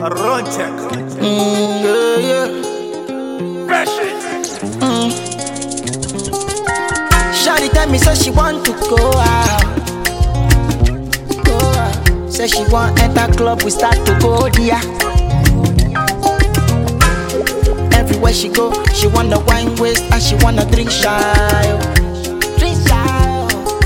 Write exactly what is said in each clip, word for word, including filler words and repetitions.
Run check. Mm, yeah, yeah. Pressure. Mm. Shawty tell me say she want to go out, go out. Say she want enter club, we start to go there. Everywhere she go, she wanna wine waist and she wanna drink shy, drink shy.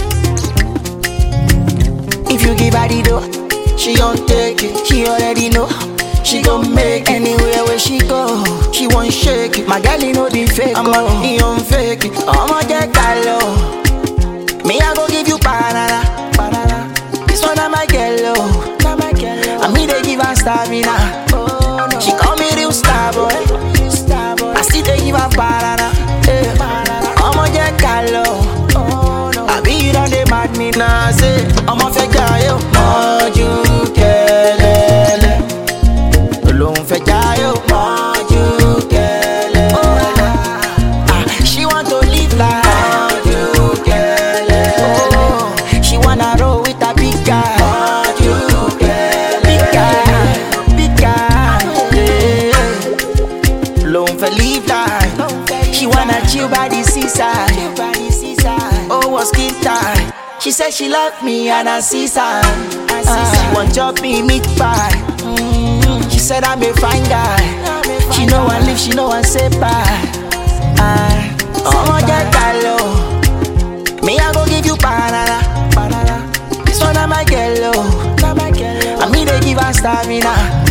If you give her the dough, she gon' take it. She already know. She gon' make anywhere where she go. She won't shake it. My girl, you know the fake. I'm a, he don't fake it. I'ma get gallo. Me, I go give you banana, banana. This one I'm my girl, oh. my girl. I me they give her stamina. Oh, no. She call me real star boy. Star boy. I still they give her banana. Eh. I'ma get gallo. Oh, no. I be you don't they mad me now. Say I'ma fake yo. More you kelele. Alone for jayo, more you kelele. Oh, ah, she want to live like more you kelele. Oh, she wanna roll with a big guy. More you kelele. Big guy, big guy. Yeah. Alone for live like. She wanna chill by the seaside. Oh, was skin tight. She said she love me and I see sign. Uh, she want chop me meat pie. Mm, she said I'm a fine guy. She know I live, she know I say bye. Uh, I'ma get gallo. Me I go give you banana, banana. This one I'm my girl, oh. I me they give her stamina.